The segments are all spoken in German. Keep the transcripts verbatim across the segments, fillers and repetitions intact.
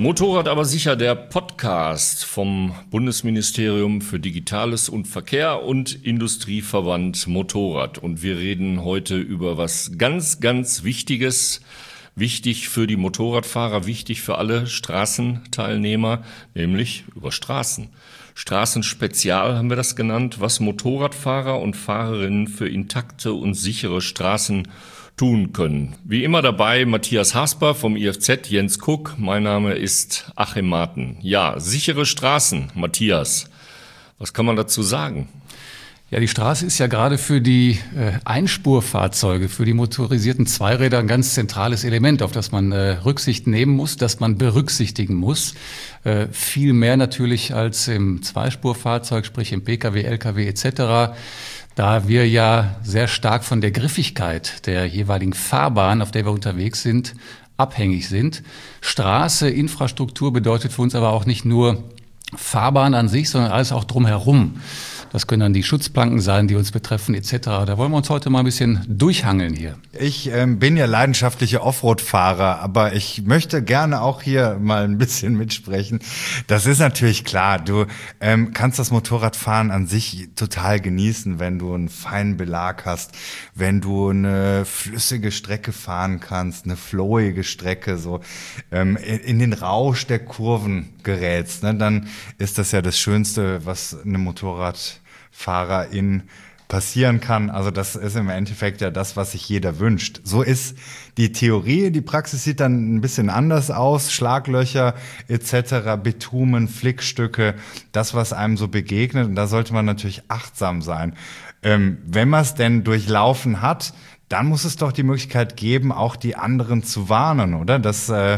Motorrad aber sicher, der Podcast vom Bundesministerium für Digitales und Verkehr und Industrieverband Motorrad. Und wir reden heute über was ganz, ganz Wichtiges. Wichtig für die Motorradfahrer, wichtig für alle Straßenteilnehmer, nämlich über Straßen. Straßenspezial haben wir das genannt, was Motorradfahrer und Fahrerinnen für intakte und sichere Straßen tun können. Wie immer dabei Matthias Hasper vom I F Z, Jens Kuck, mein Name ist Achim Marten. Ja, sichere Straßen, Matthias, was kann man dazu sagen? Ja, die Straße ist ja gerade für die äh, Einspurfahrzeuge, für die motorisierten Zweiräder ein ganz zentrales Element, auf das man äh, Rücksicht nehmen muss, das man berücksichtigen muss. Äh, viel mehr natürlich als im Zweispurfahrzeug, sprich im Pkw, Lkw et cetera, da wir ja sehr stark von der Griffigkeit der jeweiligen Fahrbahn, auf der wir unterwegs sind, abhängig sind. Straße, Infrastruktur bedeutet für uns aber auch nicht nur Fahrbahn an sich, sondern alles auch drumherum. Das können dann die Schutzplanken sein, die uns betreffen et cetera. Da wollen wir uns heute mal ein bisschen durchhangeln hier. Ich ähm, bin ja leidenschaftlicher Offroad-Fahrer, aber ich möchte gerne auch hier mal ein bisschen mitsprechen. Das ist natürlich klar, du ähm, kannst das Motorradfahren an sich total genießen, wenn du einen feinen Belag hast, wenn du eine flüssige Strecke fahren kannst, eine flowige Strecke, so ähm, in, in den Rausch der Kurven gerätst, ne? Dann ist das ja das Schönste, was einem Motorradfahrerin passieren kann. Also das ist im Endeffekt ja das, was sich jeder wünscht. So ist die Theorie. Die Praxis sieht dann ein bisschen anders aus. Schlaglöcher et cetera, Bitumen, Flickstücke, das, was einem so begegnet. Und da sollte man natürlich achtsam sein. Ähm, wenn man es denn durchlaufen hat, dann muss es doch die Möglichkeit geben, auch die anderen zu warnen, oder? Dass äh,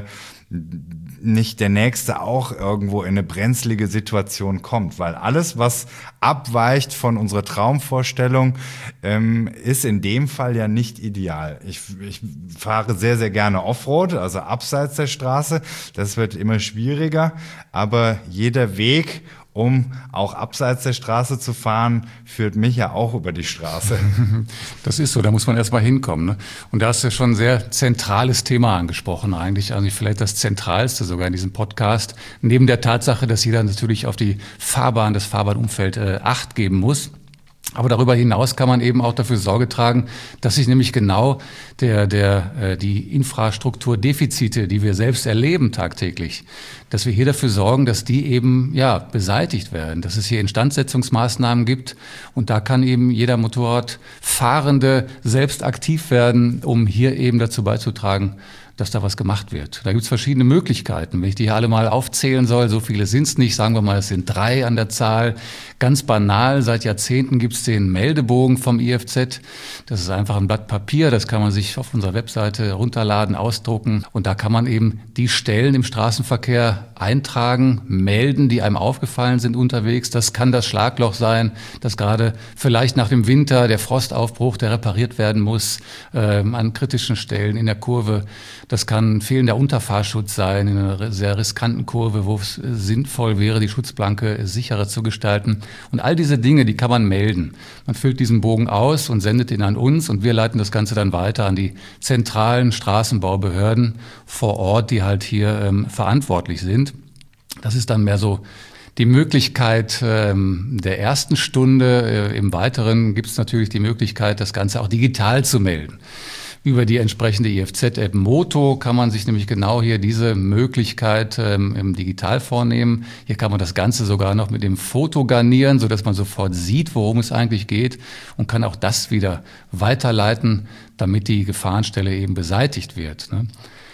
nicht der Nächste auch irgendwo in eine brenzlige Situation kommt. Weil alles, was abweicht von unserer Traumvorstellung, ähm, ist in dem Fall ja nicht ideal. Ich, ich fahre sehr, sehr gerne Offroad, also abseits der Straße. Das wird immer schwieriger, aber jeder Weg, um auch abseits der Straße zu fahren, führt mich ja auch über die Straße. Das ist so, da muss man erst mal hinkommen, ne? Und da hast du schon ein sehr zentrales Thema angesprochen eigentlich, also vielleicht das Zentralste sogar in diesem Podcast, neben der Tatsache, dass jeder natürlich auf die Fahrbahn, das Fahrbahnumfeld äh, Acht geben muss. Aber darüber hinaus kann man eben auch dafür Sorge tragen, dass sich nämlich genau der, der, äh, die Infrastrukturdefizite, die wir selbst erleben tagtäglich, dass wir hier dafür sorgen, dass die eben, ja, beseitigt werden, dass es hier Instandsetzungsmaßnahmen gibt. Und da kann eben jeder Motorradfahrende selbst aktiv werden, um hier eben dazu beizutragen, dass da was gemacht wird. Da gibt's verschiedene Möglichkeiten. Wenn ich die hier alle mal aufzählen soll, so viele sind's nicht, sagen wir mal, es sind drei an der Zahl. Ganz banal, seit Jahrzehnten gibt's den Meldebogen vom I F Z. Das ist einfach ein Blatt Papier, das kann man sich auf unserer Webseite runterladen, ausdrucken. Und da kann man eben die Stellen im Straßenverkehr eintragen, melden, die einem aufgefallen sind unterwegs. Das kann das Schlagloch sein, das gerade vielleicht nach dem Winter, der Frostaufbruch, der repariert werden muss, äh, an kritischen Stellen in der Kurve. Das kann fehlender Unterfahrschutz sein in einer sehr riskanten Kurve, wo es sinnvoll wäre, die Schutzplanke sicherer zu gestalten. Und all diese Dinge, die kann man melden. Man füllt diesen Bogen aus und sendet ihn an uns und wir leiten das Ganze dann weiter an die zentralen Straßenbaubehörden vor Ort, die halt hier ähm, verantwortlich sind. Das ist dann mehr so die Möglichkeit ähm, der ersten Stunde. Äh, Im Weiteren gibt es natürlich die Möglichkeit, das Ganze auch digital zu melden. Über die entsprechende I F Z-App Moto kann man sich nämlich genau hier diese Möglichkeit ähm, im Digital vornehmen. Hier kann man das Ganze sogar noch mit dem Foto garnieren, sodass man sofort sieht, worum es eigentlich geht und kann auch das wieder weiterleiten, damit die Gefahrenstelle eben beseitigt wird, ne?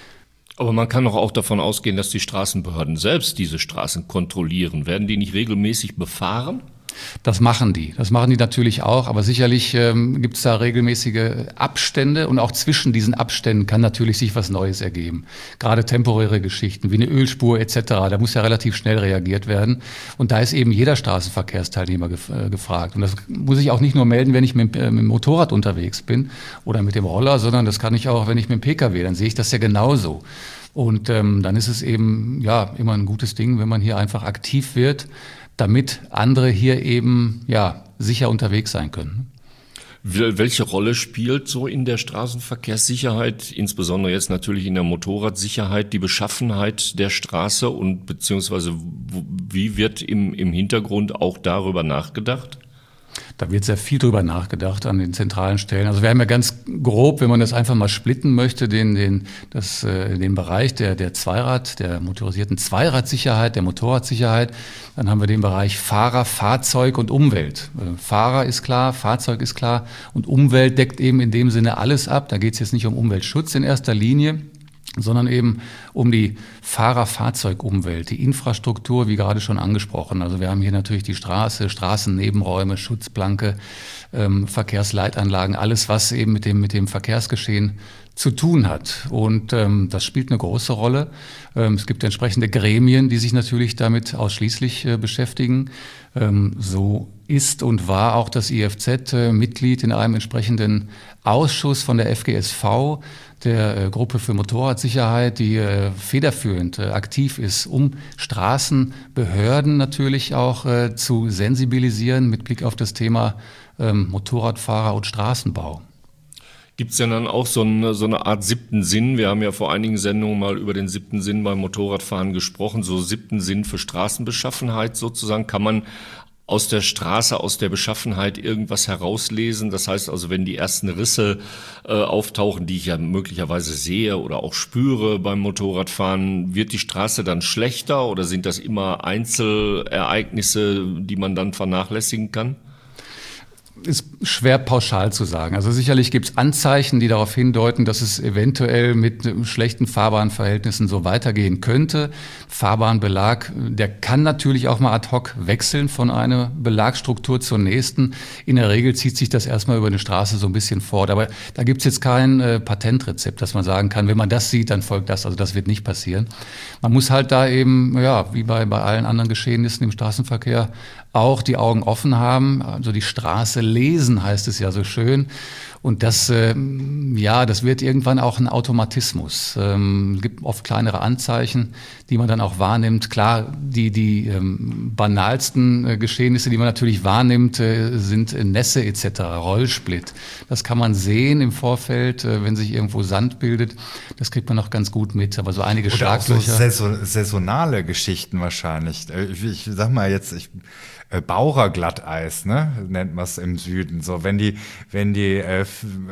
Aber man kann doch auch davon ausgehen, dass die Straßenbehörden selbst diese Straßen kontrollieren. Werden die nicht regelmäßig befahren? Das machen die. Das machen die natürlich auch. Aber sicherlich ähm, gibt es da regelmäßige Abstände. Und auch zwischen diesen Abständen kann natürlich sich was Neues ergeben. Gerade temporäre Geschichten wie eine Ölspur et cetera. Da muss ja relativ schnell reagiert werden. Und da ist eben jeder Straßenverkehrsteilnehmer gef- äh, gefragt. Und das muss ich auch nicht nur melden, wenn ich mit, äh, mit dem Motorrad unterwegs bin oder mit dem Roller, sondern das kann ich auch, wenn ich mit dem Pkw, dann sehe ich das ja genauso. Und ähm, dann ist es eben ja immer ein gutes Ding, wenn man hier einfach aktiv wird, damit andere hier eben ja sicher unterwegs sein können. Welche Rolle spielt so in der Straßenverkehrssicherheit, insbesondere jetzt natürlich in der Motorradsicherheit, die Beschaffenheit der Straße und beziehungsweise wie wird im, im Hintergrund auch darüber nachgedacht? Da wird sehr viel drüber nachgedacht an den zentralen Stellen. Also wir haben ja ganz grob, wenn man das einfach mal splitten möchte, den, den, das, äh, den Bereich der, der Zweirad, der motorisierten Zweiradsicherheit, der Motorradsicherheit. Dann haben wir den Bereich Fahrer, Fahrzeug und Umwelt. Äh, Fahrer ist klar, Fahrzeug ist klar und Umwelt deckt eben in dem Sinne alles ab. Da geht es jetzt nicht um Umweltschutz in erster Linie, sondern eben um die Fahrer-Fahrzeug-Umwelt, die Infrastruktur, wie gerade schon angesprochen. Also wir haben hier natürlich die Straße, Straßennebenräume, Schutzplanke, ähm, Verkehrsleitanlagen, alles, was eben mit dem, mit dem Verkehrsgeschehen zu tun hat. Und ähm, das spielt eine große Rolle. Ähm, es gibt entsprechende Gremien, die sich natürlich damit ausschließlich äh, beschäftigen. Ähm, so ist und war auch das I F Z äh, Mitglied in einem entsprechenden Ausschuss von der F G S V, der äh, Gruppe für Motorradsicherheit, die äh, federführend äh, aktiv ist, um Straßenbehörden natürlich auch äh, zu sensibilisieren mit Blick auf das Thema ähm, Motorradfahrer und Straßenbau. Gibt es ja dann auch so eine, so eine Art siebten Sinn? Wir haben ja vor einigen Sendungen mal über den siebten Sinn beim Motorradfahren gesprochen, so siebten Sinn für Straßenbeschaffenheit sozusagen. Kann man aus der Straße, aus der Beschaffenheit irgendwas herauslesen? Das heißt also, wenn die ersten Risse äh, auftauchen, die ich ja möglicherweise sehe oder auch spüre beim Motorradfahren, wird die Straße dann schlechter oder sind das immer Einzelereignisse, die man dann vernachlässigen kann? Ist schwer pauschal zu sagen. Also sicherlich gibt es Anzeichen, die darauf hindeuten, dass es eventuell mit schlechten Fahrbahnverhältnissen so weitergehen könnte. Fahrbahnbelag, der kann natürlich auch mal ad hoc wechseln von einer Belagsstruktur zur nächsten. In der Regel zieht sich das erstmal über eine Straße so ein bisschen fort. Aber da gibt es jetzt kein äh, Patentrezept, dass man sagen kann, wenn man das sieht, dann folgt das. Also das wird nicht passieren. Man muss halt da eben, ja, wie bei, bei allen anderen Geschehnissen im Straßenverkehr, auch die Augen offen haben, also die Straße lesen, heißt es ja so schön. Und das, äh, ja, das wird irgendwann auch ein Automatismus. Ähm, es gibt oft kleinere Anzeichen, die man dann auch wahrnimmt. Klar, die, die ähm, banalsten äh, Geschehnisse, die man natürlich wahrnimmt, äh, sind äh, Nässe et cetera, Rollsplit. Das kann man sehen im Vorfeld, äh, wenn sich irgendwo Sand bildet. Das kriegt man noch ganz gut mit. Aber so einige Oder Schlaglöcher. Auch so saison- saisonale Geschichten wahrscheinlich. Ich, ich sag mal jetzt, ich Baucherglatteis, ne, nennt man es im Süden. So, wenn die, wenn die äh,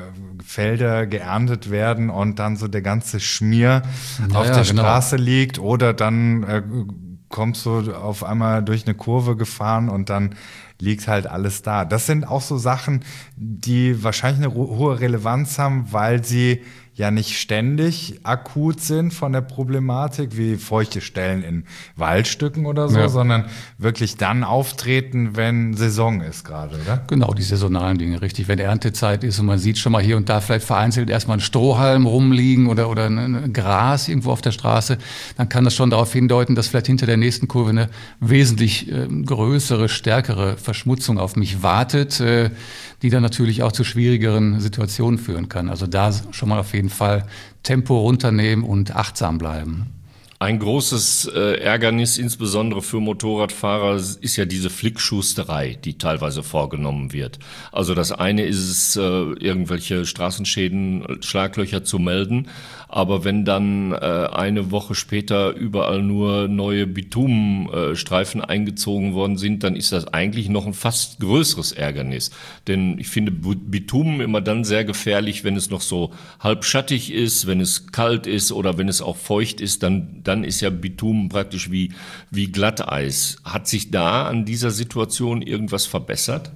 Felder geerntet werden und dann so der ganze Schmier ja, auf ja, der genau. Straße liegt, oder dann äh, kommst du auf einmal durch eine Kurve gefahren und dann liegt halt alles da. Das sind auch so Sachen, die wahrscheinlich eine hohe Relevanz haben, weil sie ja nicht ständig akut sind von der Problematik, wie feuchte Stellen in Waldstücken oder so, ja. sondern wirklich dann auftreten, wenn Saison ist gerade, oder? Genau, die saisonalen Dinge, richtig. Wenn Erntezeit ist und man sieht schon mal hier und da vielleicht vereinzelt erstmal ein Strohhalm rumliegen oder, oder ein Gras irgendwo auf der Straße, dann kann das schon darauf hindeuten, dass vielleicht hinter der nächsten Kurve eine wesentlich äh, größere, stärkere Verschmutzung auf mich wartet, äh, die dann natürlich auch zu schwierigeren Situationen führen kann. Also da schon mal auf jeden Fall Tempo runternehmen und achtsam bleiben. Ein großes äh, Ärgernis, insbesondere für Motorradfahrer, ist ja diese Flickschusterei, die teilweise vorgenommen wird. Also das eine ist es, äh, irgendwelche Straßenschäden, Schlaglöcher zu melden. Aber wenn dann äh, eine Woche später überall nur neue Bitumenstreifen äh, eingezogen worden sind, dann ist das eigentlich noch ein fast größeres Ärgernis. Denn ich finde Bitumen immer dann sehr gefährlich, wenn es noch so halb schattig ist, wenn es kalt ist oder wenn es auch feucht ist, dann dann ist ja Bitumen praktisch wie, wie Glatteis. Hat sich da an dieser Situation irgendwas verbessert?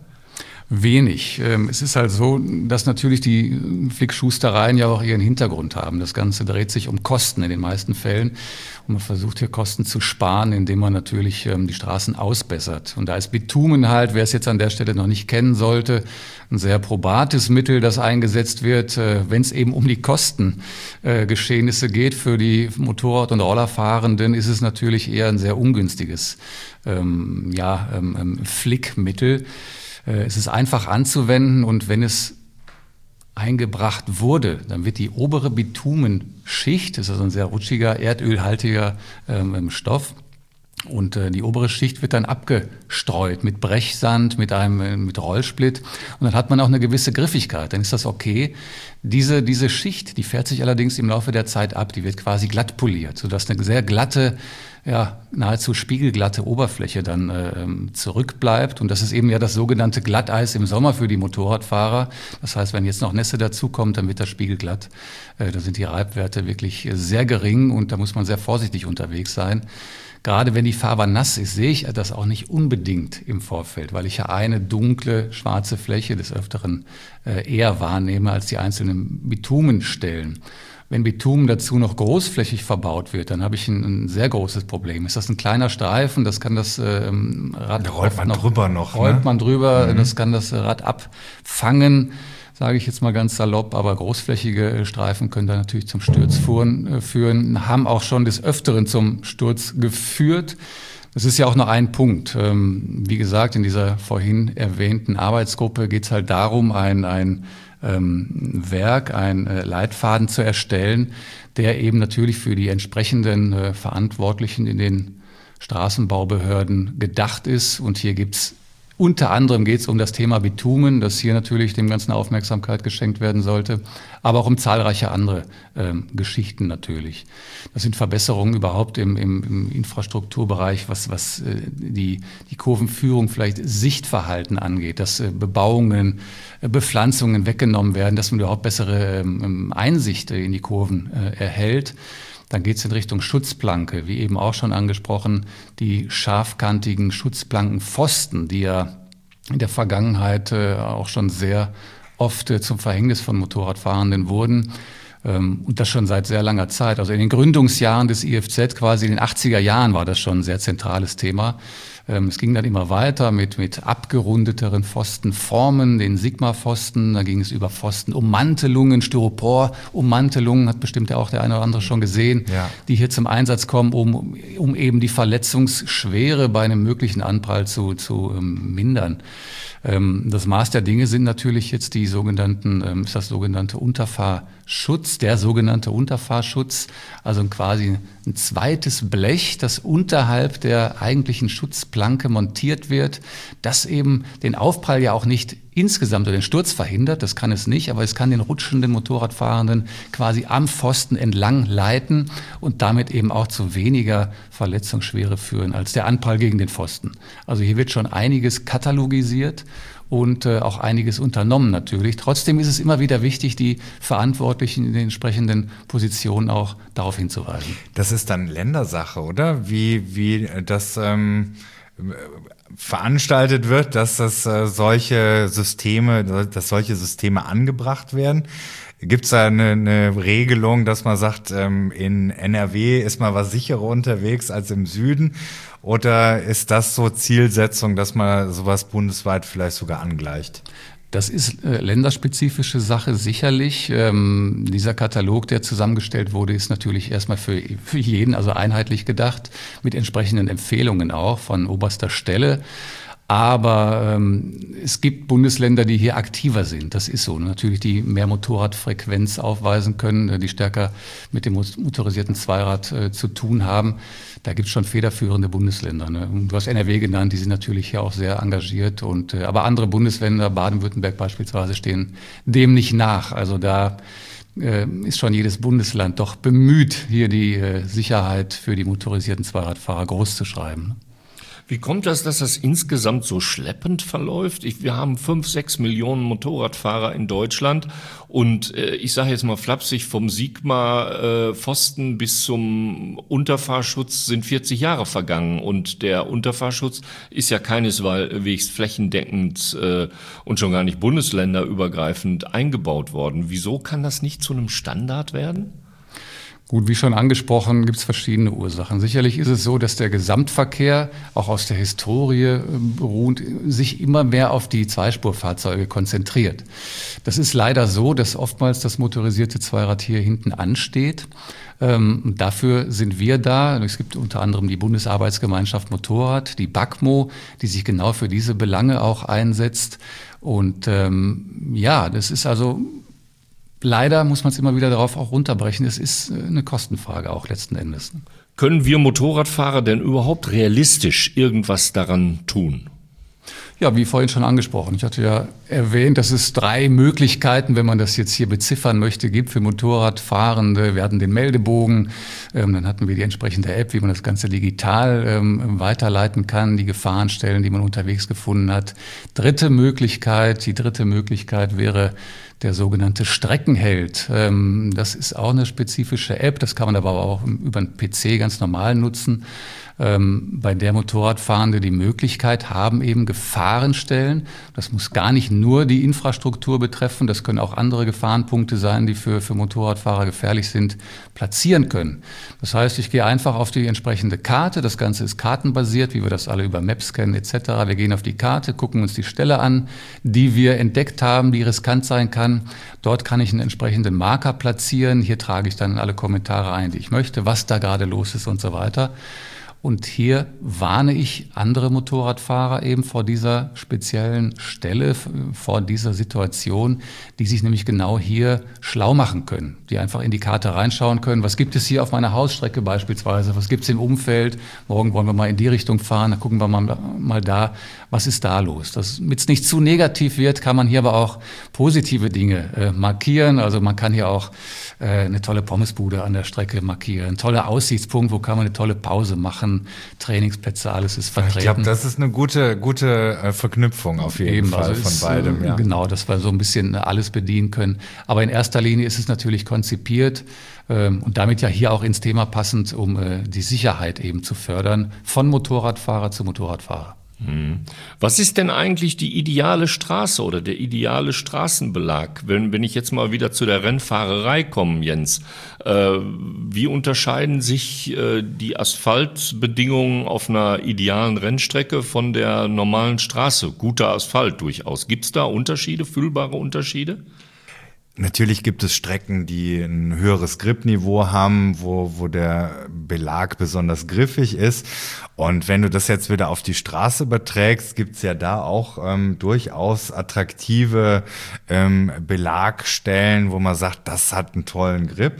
Wenig. Es ist halt so, dass natürlich die Flickschustereien ja auch ihren Hintergrund haben. Das Ganze dreht sich um Kosten in den meisten Fällen. Und man versucht hier Kosten zu sparen, indem man natürlich die Straßen ausbessert. Und da ist Bitumen halt, wer es jetzt an der Stelle noch nicht kennen sollte, ein sehr probates Mittel, das eingesetzt wird, wenn es eben um die Kostengeschehnisse geht. Für die Motorrad- und Rollerfahrenden ist es natürlich eher ein sehr ungünstiges ähm, ja, ähm, Flickmittel. Es ist einfach anzuwenden und wenn es eingebracht wurde, dann wird die obere Bitumenschicht, das ist also ein sehr rutschiger, erdölhaltiger ähm, Stoff, Und äh, die obere Schicht wird dann abgestreut mit Brechsand, mit einem äh, mit Rollsplit. Und dann hat man auch eine gewisse Griffigkeit. Dann ist das okay. Diese diese Schicht, die fährt sich allerdings im Laufe der Zeit ab. Die wird quasi glatt poliert, sodass eine sehr glatte, ja nahezu spiegelglatte Oberfläche dann äh, zurückbleibt. Und das ist eben ja das sogenannte Glatteis im Sommer für die Motorradfahrer. Das heißt, wenn jetzt noch Nässe dazukommt, dann wird das spiegelglatt. Äh, da sind die Reibwerte wirklich sehr gering und da muss man sehr vorsichtig unterwegs sein. Gerade wenn die Fahrbahn nass ist, sehe ich das auch nicht unbedingt im Vorfeld, weil ich ja eine dunkle, schwarze Fläche des Öfteren äh, eher wahrnehme als die einzelnen Bitumenstellen. Wenn Bitumen dazu noch großflächig verbaut wird, dann habe ich ein, ein sehr großes Problem. Ist das ein kleiner Streifen, das kann das ähm, Rad... Da rollt man noch, drüber noch. Rollt ne? man drüber, mhm. das kann das Rad abfangen, sage ich jetzt mal ganz salopp, aber großflächige Streifen können da natürlich zum Sturz führen, führen, haben auch schon des Öfteren zum Sturz geführt. Das ist ja auch noch ein Punkt. Wie gesagt, in dieser vorhin erwähnten Arbeitsgruppe geht es halt darum, ein, ein ähm, Werk, ein äh, Leitfaden zu erstellen, der eben natürlich für die entsprechenden äh, Verantwortlichen in den Straßenbaubehörden gedacht ist. Und hier gibt's unter anderem geht es um das Thema Bitumen, das hier natürlich dem ganzen Aufmerksamkeit geschenkt werden sollte, aber auch um zahlreiche andere ähm, Geschichten natürlich. Das sind Verbesserungen überhaupt im, im, im Infrastrukturbereich, was, was äh, die, die Kurvenführung, vielleicht Sichtverhalten angeht, dass äh, Bebauungen, äh, Bepflanzungen weggenommen werden, dass man überhaupt bessere ähm, Einsicht in die Kurven äh, erhält. Dann geht es in Richtung Schutzplanke, wie eben auch schon angesprochen, die scharfkantigen Schutzplankenpfosten, die ja in der Vergangenheit äh, auch schon sehr oft äh, zum Verhängnis von Motorradfahrenden wurden. Ähm, und das schon seit sehr langer Zeit. Also in den Gründungsjahren des I F Z, quasi in den achtziger Jahren, war das schon ein sehr zentrales Thema. Ähm, es ging dann immer weiter mit, mit abgerundeteren Pfostenformen, den Sigma-Pfosten. Da ging es über Pfostenummantelungen, Styropor-Ummantelungen, hat bestimmt ja auch der eine oder andere schon gesehen, ja, die hier zum Einsatz kommen, um, um eben die Verletzungsschwere bei einem möglichen Anprall zu, zu ähm, mindern. Ähm, das Maß der Dinge sind natürlich jetzt die sogenannten, ähm, ist das sogenannte Unterfahrschutz, der sogenannte Unterfahrschutz, also quasi ein zweites Blech, das unterhalb der eigentlichen Schutzplanke montiert wird, das eben den Aufprall ja auch nicht insgesamt oder den Sturz verhindert, das kann es nicht, aber es kann den rutschenden Motorradfahrenden quasi am Pfosten entlang leiten und damit eben auch zu weniger Verletzungsschwere führen als der Anprall gegen den Pfosten. Also hier wird schon einiges katalogisiert und äh, auch einiges unternommen natürlich. Trotzdem ist es immer wieder wichtig, die Verantwortlichen in den entsprechenden Positionen auch darauf hinzuweisen. Das ist dann Ländersache, oder? Wie, wie das ähm, veranstaltet wird, dass das äh, solche Systeme, dass solche Systeme angebracht werden. Gibt es da eine, eine Regelung, dass man sagt, ähm, in N R W ist man was sicherer unterwegs als im Süden? Oder ist das so Zielsetzung, dass man sowas bundesweit vielleicht sogar angleicht? Das ist äh, länderspezifische Sache sicherlich. Ähm, dieser Katalog, der zusammengestellt wurde, ist natürlich erstmal für, für jeden, also einheitlich gedacht, mit entsprechenden Empfehlungen auch von oberster Stelle. Aber ähm, es gibt Bundesländer, die hier aktiver sind. Das ist so. Natürlich, die mehr Motorradfrequenz aufweisen können, die stärker mit dem motorisierten Zweirad äh, zu tun haben. Da gibt es schon federführende Bundesländer. Ne? Du hast N R W genannt, die sind natürlich hier auch sehr engagiert. Und, äh, aber andere Bundesländer, Baden-Württemberg beispielsweise, stehen dem nicht nach. Also da äh, ist schon jedes Bundesland doch bemüht, hier die äh, Sicherheit für die motorisierten Zweiradfahrer groß zu schreiben. Ne? Wie kommt das, dass das insgesamt so schleppend verläuft? Ich, wir haben fünf, sechs Millionen Motorradfahrer in Deutschland und äh, ich sage jetzt mal flapsig, vom Sigma-Pfosten äh, bis zum Unterfahrschutz sind vierzig Jahre vergangen und der Unterfahrschutz ist ja keineswegs flächendeckend äh, und schon gar nicht bundesländerübergreifend eingebaut worden. Wieso kann das nicht zu einem Standard werden? Gut, wie schon angesprochen, gibt es verschiedene Ursachen. Sicherlich ist es so, dass der Gesamtverkehr, auch aus der Historie beruht, sich immer mehr auf die Zweispurfahrzeuge konzentriert. Das ist leider so, dass oftmals das motorisierte Zweirad hier hinten ansteht. Ähm, dafür sind wir da. Es gibt unter anderem die Bundesarbeitsgemeinschaft Motorrad, die BAKMO, die sich genau für diese Belange auch einsetzt. Und ähm, ja, das ist also... Leider muss man es immer wieder darauf auch runterbrechen. Es ist eine Kostenfrage auch letzten Endes. Können wir Motorradfahrer denn überhaupt realistisch irgendwas daran tun? Ja, wie vorhin schon angesprochen. Ich hatte ja erwähnt, dass es drei Möglichkeiten, wenn man das jetzt hier beziffern möchte, gibt für Motorradfahrende. Wir hatten den Meldebogen, ähm, dann hatten wir die entsprechende App, wie man das Ganze digital ähm, weiterleiten kann, die Gefahrenstellen, die man unterwegs gefunden hat. Dritte Möglichkeit, die dritte Möglichkeit wäre der sogenannte Streckenheld. Ähm, das ist auch eine spezifische App, das kann man aber auch über einen P C ganz normal nutzen, ähm, bei der Motorradfahrende die Möglichkeit haben, eben Gefahrenstellen. Das muss gar nicht nur die Infrastruktur betreffen, das können auch andere Gefahrenpunkte sein, die für, für Motorradfahrer gefährlich sind, platzieren können. Das heißt, ich gehe einfach auf die entsprechende Karte, das Ganze ist kartenbasiert, wie wir das alle über Maps kennen et cetera. Wir gehen auf die Karte, gucken uns die Stelle an, die wir entdeckt haben, die riskant sein kann. Dort kann ich einen entsprechenden Marker platzieren. Hier trage ich dann alle Kommentare ein, die ich möchte, was da gerade los ist und so weiter. Und hier warne ich andere Motorradfahrer eben vor dieser speziellen Stelle, vor dieser Situation, die sich nämlich genau hier schlau machen können, die einfach in die Karte reinschauen können. Was gibt es hier auf meiner Hausstrecke beispielsweise? Was gibt es im Umfeld? Morgen wollen wir mal in die Richtung fahren, dann gucken wir mal, mal da, was ist da los? Damit es nicht zu negativ wird, kann man hier aber auch positive Dinge äh, markieren. Also man kann hier auch äh, eine tolle Pommesbude an der Strecke markieren, ein toller Aussichtspunkt, wo kann man eine tolle Pause machen. Trainingsplätze, alles ist vertreten. Ich glaube, das ist eine gute, gute äh, Verknüpfung auf jeden Eben, Fall also von ist, beidem. Ja. Genau, dass wir so ein bisschen alles bedienen können. Aber in erster Linie ist es natürlich konzipiert ähm, und damit ja hier auch ins Thema passend, um äh, die Sicherheit eben zu fördern, von Motorradfahrer zu Motorradfahrer. Was ist denn eigentlich die ideale Straße oder der ideale Straßenbelag? Wenn, wenn ich jetzt mal wieder zu der Rennfahrerei komme, Jens, äh, wie unterscheiden sich äh, die Asphaltbedingungen auf einer idealen Rennstrecke von der normalen Straße? Guter Asphalt durchaus. Gibt es da Unterschiede, fühlbare Unterschiede? Natürlich gibt es Strecken, die ein höheres Gripniveau haben, wo, wo der Belag besonders griffig ist. Und wenn du das jetzt wieder auf die Straße überträgst, gibt's ja da auch ähm, durchaus attraktive ähm, Belagstellen, wo man sagt, das hat einen tollen Grip.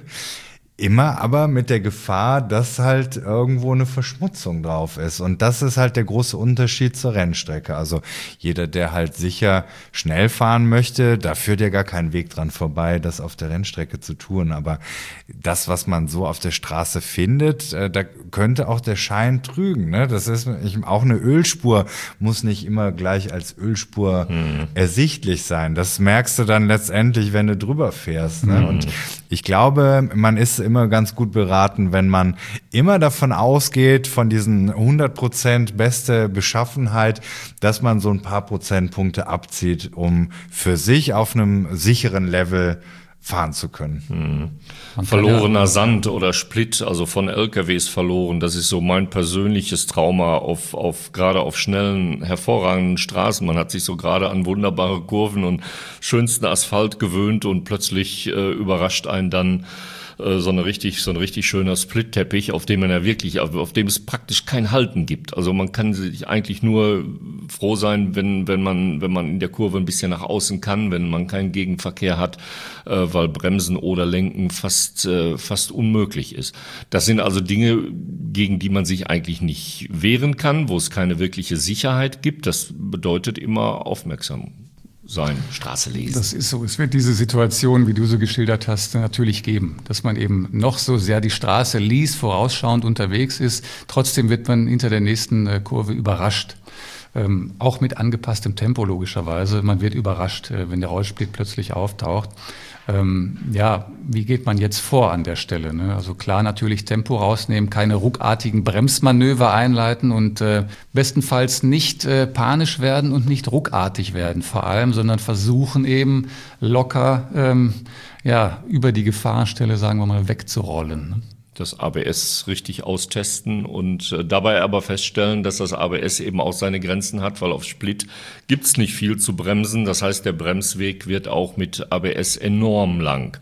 Immer aber mit der Gefahr, dass halt irgendwo eine Verschmutzung drauf ist. Und das ist halt der große Unterschied zur Rennstrecke. Also jeder, der halt sicher schnell fahren möchte, da führt ja gar kein Weg dran vorbei, das auf der Rennstrecke zu tun. Aber das, was man so auf der Straße findet, da könnte auch der Schein trügen. Ne? Das ist auch eine Ölspur, muss nicht immer gleich als Ölspur hm. ersichtlich sein. Das merkst du dann letztendlich, wenn du drüber fährst. Ne? Hm. Und ich glaube, man ist immer ganz gut beraten, wenn man immer davon ausgeht, von diesen hundert Prozent beste Beschaffenheit, dass man so ein paar Prozentpunkte abzieht, um für sich auf einem sicheren Level fahren zu können. Hm. Verlorener ja Sand oder Split, also von L K Ws verloren, das ist so mein persönliches Trauma auf, auf gerade auf schnellen, hervorragenden Straßen. Man hat sich so gerade an wunderbare Kurven und schönsten Asphalt gewöhnt und plötzlich äh, überrascht einen dann so eine richtig, so ein richtig schöner Split-Teppich, auf dem man ja wirklich, auf dem es praktisch kein Halten gibt. Also man kann sich eigentlich nur froh sein, wenn, wenn man, wenn man in der Kurve ein bisschen nach außen kann, wenn man keinen Gegenverkehr hat, weil Bremsen oder Lenken fast, fast unmöglich ist. Das sind also Dinge, gegen die man sich eigentlich nicht wehren kann, wo es keine wirkliche Sicherheit gibt. Das bedeutet immer aufmerksam sein, Straße lesen. Das ist so. Es wird diese Situation, wie du so geschildert hast, natürlich geben, dass man eben noch so sehr die Straße liest, vorausschauend unterwegs ist. Trotzdem wird man hinter der nächsten Kurve überrascht. Ähm, auch mit angepasstem Tempo logischerweise. Man wird überrascht, äh, wenn der Rollsplit plötzlich auftaucht. Ähm, ja, wie geht man jetzt vor an der Stelle? Ne? Also klar, natürlich Tempo rausnehmen, keine ruckartigen Bremsmanöver einleiten und äh, bestenfalls nicht äh, panisch werden und nicht ruckartig werden vor allem, sondern versuchen eben locker ähm, ja, über die Gefahrenstelle, sagen wir mal, wegzurollen. Ne? Das A B S richtig austesten und äh, dabei aber feststellen, dass das A B S eben auch seine Grenzen hat, weil auf Split gibt's nicht viel zu bremsen. Das heißt, der Bremsweg wird auch mit A B S enorm lang.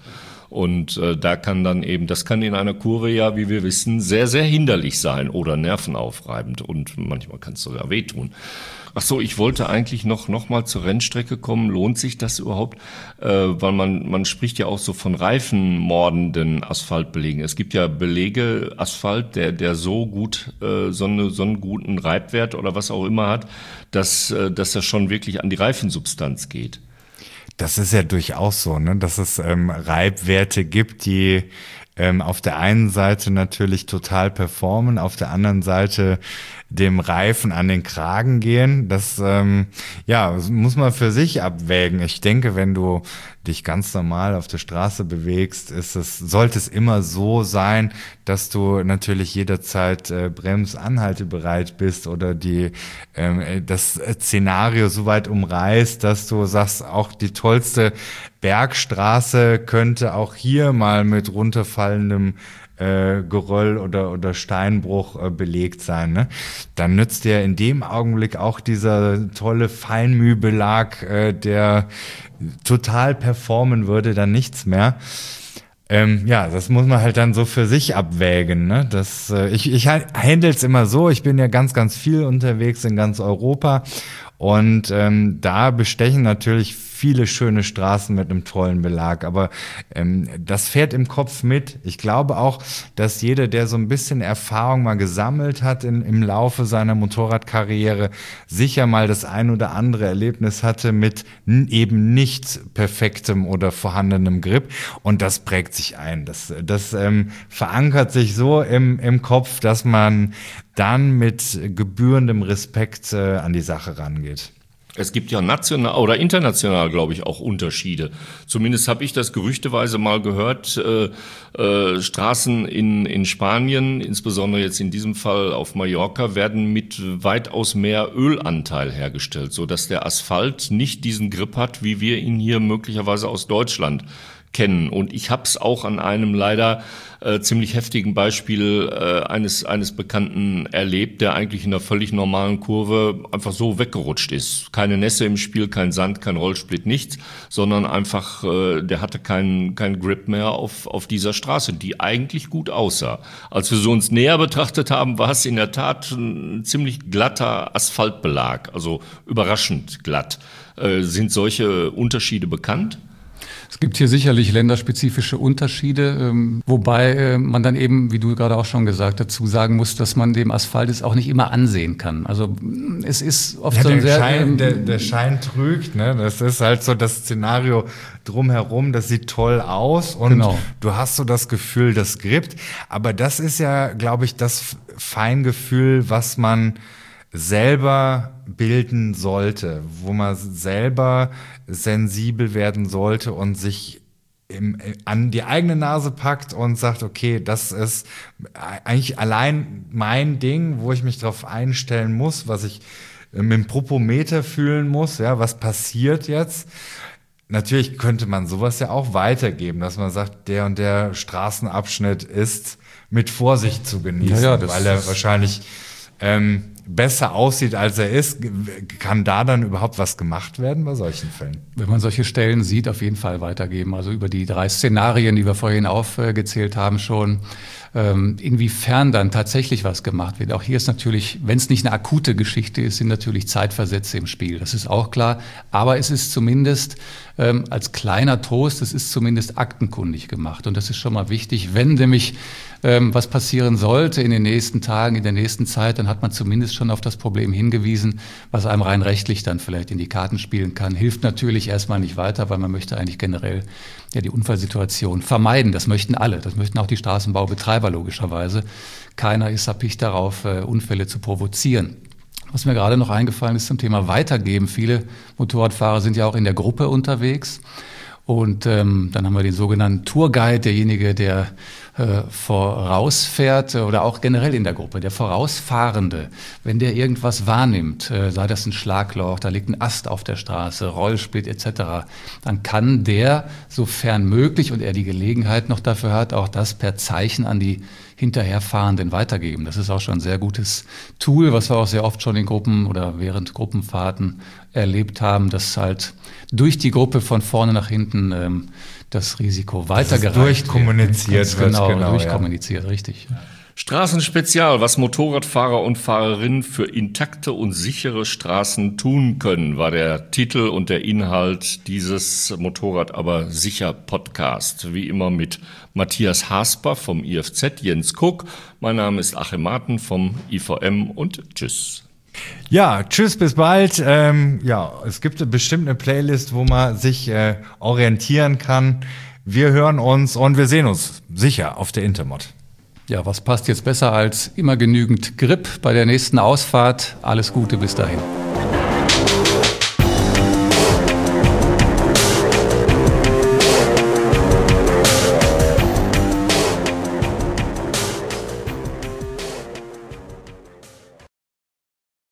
Und äh, da kann dann eben, das kann in einer Kurve ja, wie wir wissen, sehr, sehr hinderlich sein oder nervenaufreibend und manchmal kann es sogar wehtun. Ach so, ich wollte eigentlich noch, noch mal zur Rennstrecke kommen. Lohnt sich das überhaupt? Äh, weil man, man spricht ja auch so von reifenmordenden Asphaltbelegen. Es gibt ja Belege, Asphalt, der, der so gut, äh, so, eine, so einen guten Reibwert oder was auch immer hat, dass, äh, dass er schon wirklich an die Reifensubstanz geht. Das ist ja durchaus so, ne, dass es ähm, Reibwerte gibt, die ähm, auf der einen Seite natürlich total performen, auf der anderen Seite dem Reifen an den Kragen gehen. Das ähm, ja, muss man für sich abwägen. Ich denke, wenn du dich ganz normal auf der Straße bewegst, ist es, sollte es immer so sein, dass du natürlich jederzeit äh, bremsanhaltebereit bist oder die ähm, das Szenario so weit umreißt, dass du sagst, auch die tollste Bergstraße könnte auch hier mal mit runterfallendem äh, Geröll oder oder Steinbruch äh, belegt sein, ne? Dann nützt dir in dem Augenblick auch dieser tolle Feinmühbelag, äh, der total performen würde, dann nichts mehr. Ähm, ja, das muss man halt dann so für sich abwägen, ne? Das, äh, ich ich handle es immer so, ich bin ja ganz, ganz viel unterwegs in ganz Europa und ähm, da bestechen natürlich viele schöne Straßen mit einem tollen Belag, aber ähm, das fährt im Kopf mit. Ich glaube auch, dass jeder, der so ein bisschen Erfahrung mal gesammelt hat in, im Laufe seiner Motorradkarriere, sicher mal das ein oder andere Erlebnis hatte mit n- eben nicht perfektem oder vorhandenem Grip und das prägt sich ein. Das, das ähm, verankert sich so im, im Kopf, dass man dann mit gebührendem Respekt äh, an die Sache rangeht. Es gibt ja national oder international, glaube ich, auch Unterschiede. Zumindest habe ich das gerüchteweise mal gehört. Äh, äh, Straßen in, in Spanien, insbesondere jetzt in diesem Fall auf Mallorca, werden mit weitaus mehr Ölanteil hergestellt, sodass der Asphalt nicht diesen Grip hat, wie wir ihn hier möglicherweise aus Deutschland kennen. Und ich habe es auch an einem leider äh, ziemlich heftigen Beispiel äh, eines eines Bekannten erlebt, der eigentlich in einer völlig normalen Kurve einfach so weggerutscht ist. Keine Nässe im Spiel, kein Sand, kein Rollsplit, nichts, sondern einfach, äh, der hatte keinen keinen Grip mehr auf auf dieser Straße, die eigentlich gut aussah. Als wir so uns näher betrachtet haben, war es in der Tat ein ziemlich glatter Asphaltbelag, also überraschend glatt. Äh, sind solche Unterschiede bekannt? Es gibt hier sicherlich länderspezifische Unterschiede, wobei man dann eben, wie du gerade auch schon gesagt, dazu sagen muss, dass man dem Asphalt es auch nicht immer ansehen kann. Also es ist oft ja, so ein der sehr... Schein, der, der Schein trügt, ne? Das ist halt so das Szenario drumherum, das sieht toll aus und genau. Du hast so das Gefühl, das grippt. Aber das ist ja, glaube ich, das Feingefühl, was man selber bilden sollte, wo man selber sensibel werden sollte und sich im, an die eigene Nase packt und sagt, okay, das ist eigentlich allein mein Ding, wo ich mich darauf einstellen muss, was ich mit dem Propometer fühlen muss, ja, was passiert jetzt. Natürlich könnte man sowas ja auch weitergeben, dass man sagt, der und der Straßenabschnitt ist mit Vorsicht zu genießen, ja, ja, weil er wahrscheinlich ähm, besser aussieht, als er ist. Kann da dann überhaupt was gemacht werden bei solchen Fällen? Wenn man solche Stellen sieht, auf jeden Fall weitergeben. Also über die drei Szenarien, die wir vorhin aufgezählt haben schon, ähm, inwiefern dann tatsächlich was gemacht wird. Auch hier ist natürlich, wenn es nicht eine akute Geschichte ist, sind natürlich Zeitversätze im Spiel. Das ist auch klar. Aber es ist zumindest ähm, als kleiner Trost, es ist zumindest aktenkundig gemacht. Und das ist schon mal wichtig. Wenn nämlich ähm, was passieren sollte in den nächsten Tagen, in der nächsten Zeit, dann hat man zumindest schon auf das Problem hingewiesen, was einem rein rechtlich dann vielleicht in die Karten spielen kann. Hilft natürlich erstmal nicht weiter, weil man möchte eigentlich generell ja die Unfallsituation vermeiden. Das möchten alle. Das möchten auch die Straßenbaubetreiber logischerweise. Keiner ist erpicht darauf, äh, Unfälle zu provozieren. Was mir gerade noch eingefallen ist zum Thema Weitergeben. Viele Motorradfahrer sind ja auch in der Gruppe unterwegs. Und ähm, dann haben wir den sogenannten Tourguide, derjenige, der äh, vorausfährt oder auch generell in der Gruppe, der Vorausfahrende. Wenn der irgendwas wahrnimmt, äh, sei das ein Schlagloch, da liegt ein Ast auf der Straße, Rollsplit et cetera, dann kann der, sofern möglich und er die Gelegenheit noch dafür hat, auch das per Zeichen an die Hinterherfahrenden weitergeben. Das ist auch schon ein sehr gutes Tool, was wir auch sehr oft schon in Gruppen oder während Gruppenfahrten erlebt haben, dass halt durch die Gruppe von vorne nach hinten ähm, das Risiko weitergereicht wird. Durchkommuniziert wird. Genau, genau, durchkommuniziert, ja. Richtig. Straßenspezial, was Motorradfahrer und Fahrerinnen für intakte und sichere Straßen tun können, war der Titel und der Inhalt dieses Motorrad aber sicher Podcast. Wie immer mit Matthias Hasper vom I F Z, Jens Kuck. Mein Name ist Achim Marten vom I V M und tschüss. Ja, tschüss, bis bald. Ähm, ja, es gibt bestimmt eine Playlist, wo man sich äh, orientieren kann. Wir hören uns und wir sehen uns sicher auf der Intermod. Ja, was passt jetzt besser als immer genügend Grip bei der nächsten Ausfahrt? Alles Gute bis dahin.